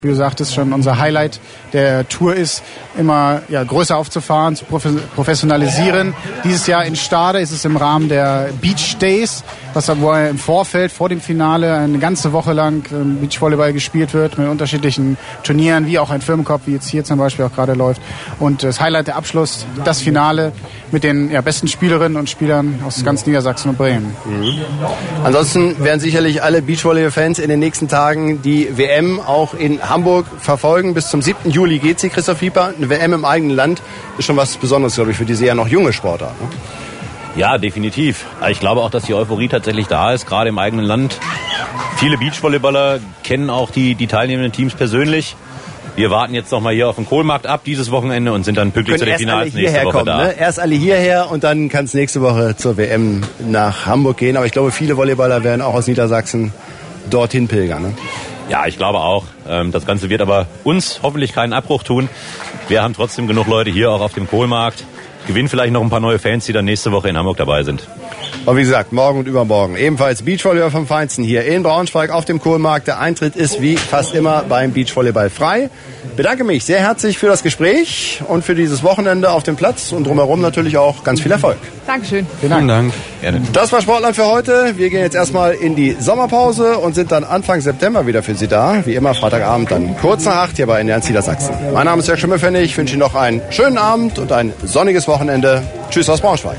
Wie du sagtest, schon unser Highlight der Tour ist, immer größer aufzufahren, zu professionalisieren. Dieses Jahr in Stade ist es im Rahmen der Beach Days, wo im Vorfeld, vor dem Finale, eine ganze Woche lang Beachvolleyball gespielt wird mit unterschiedlichen Turnieren, wie auch ein Firmencup, wie jetzt hier zum Beispiel auch gerade läuft. Und das Highlight, der Abschluss, das Finale mit den besten Spielerinnen und Spielern aus ganz Niedersachsen und Bremen. Mhm. Ansonsten werden sicherlich alle Beachvolleyball-Fans in den nächsten Tagen die WM auch in Hamburg verfolgen. Bis zum 7. Juli geht sie, Christoph Pieper. Eine WM im eigenen Land ist schon was Besonderes, glaube ich, für diese ja noch junge Sportart. Ne? Ja, definitiv. Ich glaube auch, dass die Euphorie tatsächlich da ist, gerade im eigenen Land. Viele Beachvolleyballer kennen auch die teilnehmenden Teams persönlich. Wir warten jetzt noch mal hier auf den Kohlmarkt ab dieses Wochenende und sind dann pünktlich zu den Finals nächste Woche da. Ne? Erst alle hierher und dann kann es nächste Woche zur WM nach Hamburg gehen. Aber ich glaube, viele Volleyballer werden auch aus Niedersachsen dorthin pilgern. Ne? Ja, ich glaube auch. Das Ganze wird aber uns hoffentlich keinen Abbruch tun. Wir haben trotzdem genug Leute hier auch auf dem Kohlmarkt. Gewinnen vielleicht noch ein paar neue Fans, die dann nächste Woche in Hamburg dabei sind. Und wie gesagt, morgen und übermorgen ebenfalls Beachvolleyball vom Feinsten hier in Braunschweig auf dem Kohlmarkt. Der Eintritt ist wie fast immer beim Beachvolleyball frei. Bedanke mich sehr herzlich für das Gespräch und für dieses Wochenende auf dem Platz und drumherum natürlich auch ganz viel Erfolg. Dankeschön. Vielen Dank. Gerne. Das war Sportland für heute. Wir gehen jetzt erstmal in die Sommerpause und sind dann Anfang September wieder für Sie da. Wie immer Freitagabend dann kurz nach 8 hier bei NDR Niedersachsen. Mein Name ist Jörg Schimmelpfennig. Ich wünsche Ihnen noch einen schönen Abend und ein sonniges Wochenende. Tschüss aus Braunschweig.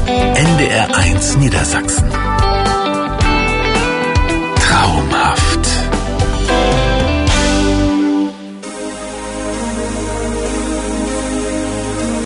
NDR 1 Niedersachsen. Traumhaft.